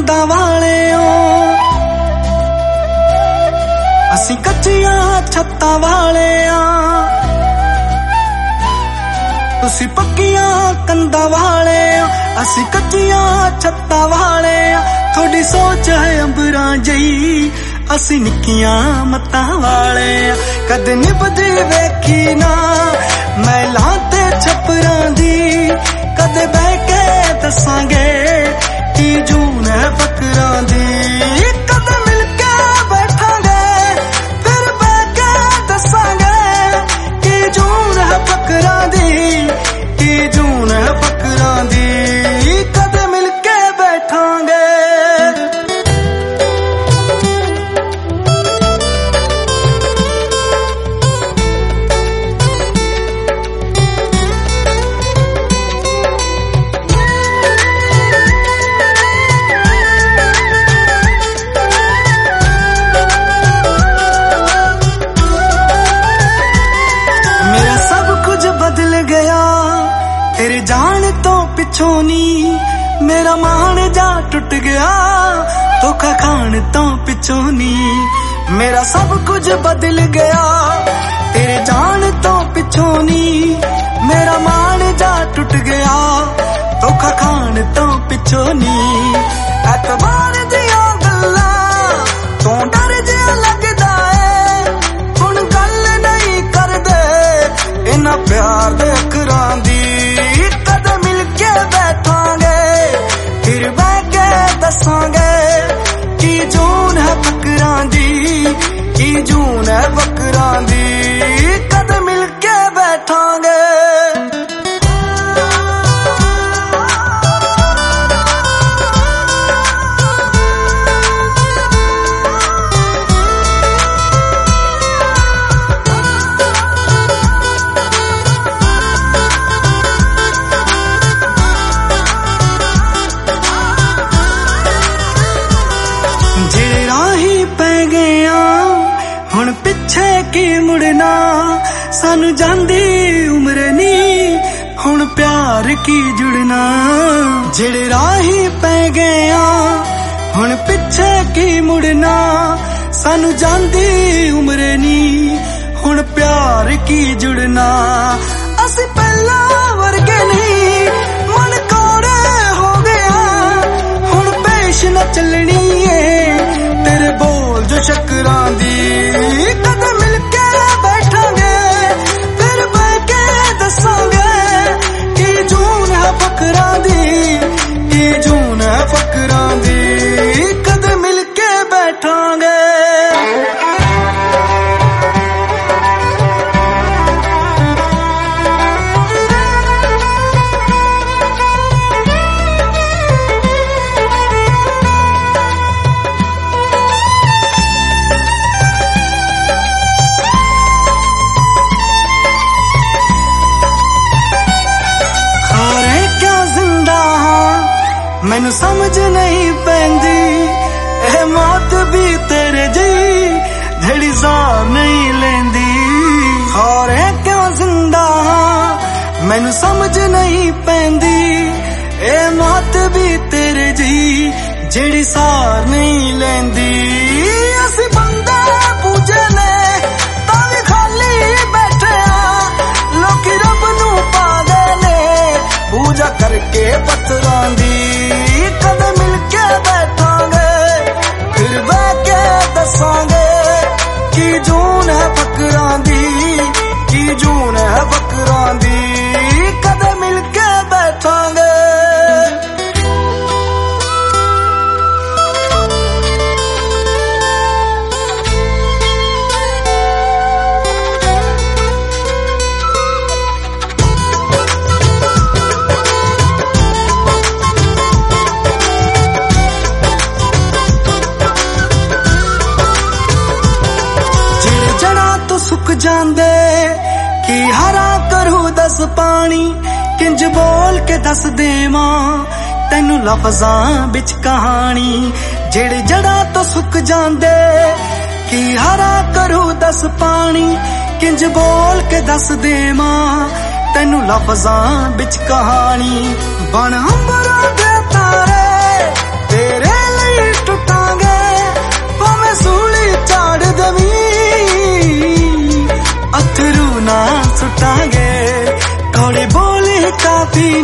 ਕੰਧਾਂ ਵਾਲਿਓ ਅਸੀਂ ਕੱਚੀਆਂ ਛੱਤਾਂ ਵਾਲਿਆਂ ਤੁਸੀਂ ਪੱਕੀਆਂ ਕੰਧਾਂ ਵਾਲਿਓ ਅਸੀਂ ਕੱਚੀਆਂ ਛੱਤਾਂ ਵਾਲਿਆਂ ਤੁਹਾਡੀ ਸੋਚ ਹੈ ਅੰਬਰਾਂ ਜਈ ਅਸੀਂ ਨਿੱਕੀਆਂ ਮੱਤਾਂ ਵਾਲਿਆਂ ਕਦੇ ਨਿਭਦੀ ਵੇਖੀ ਨਾ ਮਹਿਲਾਂ ਤੇ ਛੱਪਰਾਂ ਦੀ ਕਦੇ ਬਹਿ ਕੇ ਦੱਸਾਂਗੇ ਕੀ ਜੂਨ ਹੈ ਫਕਰਾਂ ਦੀ ਕਦੇ ਮਿਲ ਕੇ ਬੈਠਾਂਗੇ ਫਿਰ ਬਹਿ ਕੇ ਦੱਸਾਂਗੇ ਕੀ ਜੂਨ ਹੈ ਫਕਰਾਂ ਦੀ ਕੀ ਜੂਨ ਹੈ ਫਕਰਾਂ ਦੀ ਕਦੇ ਮਿਲ ਕੇ ਬੈਠਾਂਗੇ तेरे जान तो पिछों नी मेरा मान जा टुट गया धोखा खान तो पिछों नी मेरा सब कुछ बदल गया तेरे जान तो पिछों नी मेरा मान जा टुट गया धोखा खान तो पिछों नी एतबार दिया गल्लां तो डर जिहा लगदा है हुण गल नहीं करदे इन्हां प्यार दे अखरां दी की जून है फकरां दी की जून है फकरां दी कद मिल के बैठांगे हुण पिछे की मुड़ना सानू जांदी उम्र नी हुण प्यार की जुड़ना जेड़े राही पै गए हुण पिछे की मुड़ना सानू जांदी उम्र नी हुण प्यार की जुड़ना असी पहला वर्गे नहीं मन कोड़े हो गया हुण पेश न चलनी है तेरे बोल जो शक्करां दी कद मिल के बैठांगे फिर बह के दसांगे की जून है फकरां दी की जून है फकरां दी कद मिल के बैठांगे मैनू समझ नहीं पैंदी ए मौत भी तेरे जी झड़ी साह नहीं लेंदी और क्यों जिंदा मैनू समझ नहीं पैंदी ए मौत भी तेरे जी झड़ी साह नहीं लेंदी असी बंदे पूजे ने तावी खाली बैठे लोकी रब नू पा गए ने पूजा करके पत्थरां दी कद मिल के बैठांगे फिर बह के दसांगे की जून है फकरां दी की जून है फकरां दी कद मिल के बैठांगे सुक जांदे की हरा करू दस पानी किंज बोल के दस देवां तैनू लफ्जां बिच कहानी जेड़े जड़ा तो सुक जांदे की हरा करू दस पानी किंज बोल के दस देवां तैनू लफ्जां बिच कहानी बन अंबरां दे तारे तेरे पी